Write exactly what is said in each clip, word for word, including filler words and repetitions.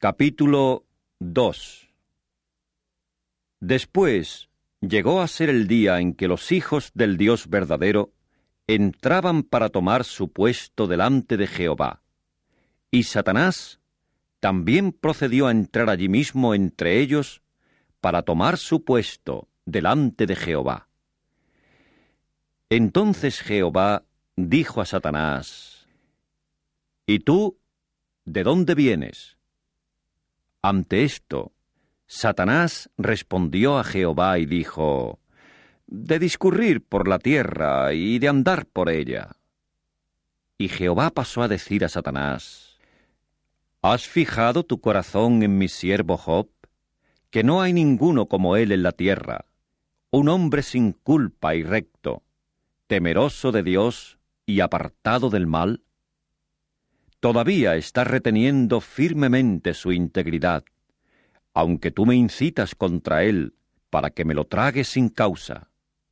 Capítulo dos. Después llegó a ser el día en que los hijos del Dios verdadero entraban para tomar su puesto delante de Jehová, y Satanás también procedió a entrar allí mismo entre ellos para tomar su puesto delante de Jehová. Entonces Jehová dijo a Satanás: ¿Y tú, de dónde vienes? Ante esto, Satanás respondió a Jehová y dijo: de discurrir por la tierra y de andar por ella. Y Jehová pasó a decir a Satanás: ¿Has fijado tu corazón en mi siervo Job, que no hay ninguno como él en la tierra, un hombre sin culpa y recto, temeroso de Dios y apartado del mal? Todavía está reteniendo firmemente su integridad, aunque tú me incitas contra él para que me lo trague sin causa.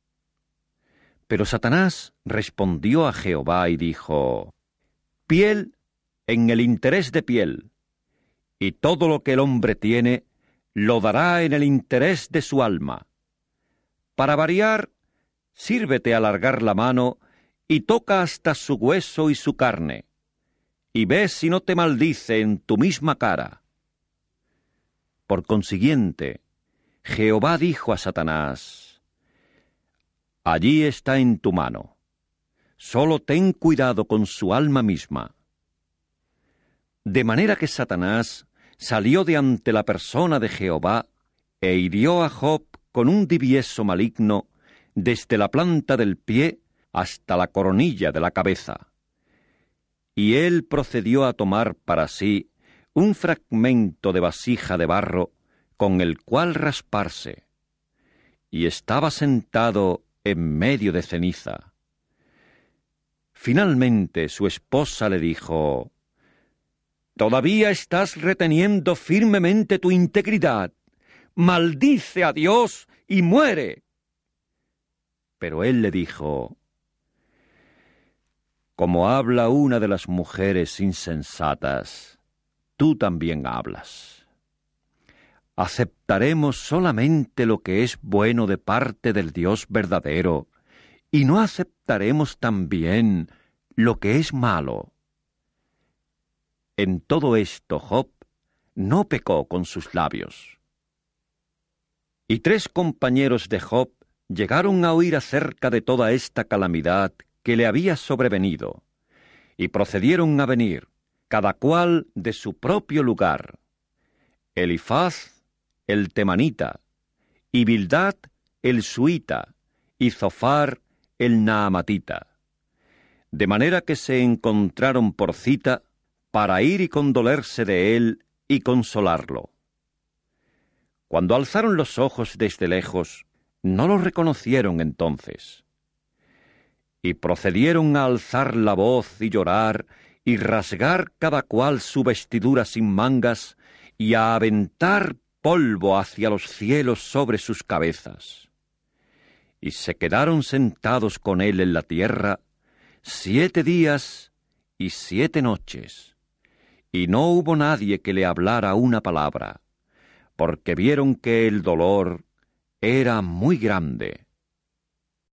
Pero Satanás respondió a Jehová y dijo: piel en el interés de piel, y todo lo que el hombre tiene lo dará en el interés de su alma. Para variar, sírvete alargar la mano y toca hasta su hueso y su carne, y ve si no te maldice en tu misma cara. Por consiguiente, Jehová dijo a Satanás: allí está en tu mano, solo ten cuidado con su alma misma. De manera que Satanás salió de ante la persona de Jehová e hirió a Job con un divieso maligno desde la planta del pie hasta la coronilla de la cabeza. Y él procedió a tomar para sí un fragmento de vasija de barro con el cual rasparse, y estaba sentado en medio de ceniza. Finalmente su esposa le dijo: «Todavía estás reteniendo firmemente tu integridad. Maldice a Dios y muere». Pero él le dijo: «Como habla una de las mujeres insensatas, tú también hablas. Aceptaremos solamente lo que es bueno de parte del Dios verdadero, y no aceptaremos también lo que es malo». En todo esto Job no pecó con sus labios. Y tres compañeros de Job llegaron a oír acerca de toda esta calamidad que le había sobrevenido, y procedieron a venir, cada cual de su propio lugar: Elifaz el temanita, y Bildad el suita, y Zofar el naamatita, de manera que se encontraron por cita para ir y condolerse de él y consolarlo. Cuando alzaron los ojos desde lejos, no lo reconocieron entonces. Y procedieron a alzar la voz y llorar, y rasgar cada cual su vestidura sin mangas, y a aventar polvo hacia los cielos sobre sus cabezas. Y se quedaron sentados con él en la tierra siete días y siete noches, y no hubo nadie que le hablara una palabra, porque vieron que el dolor era muy grande.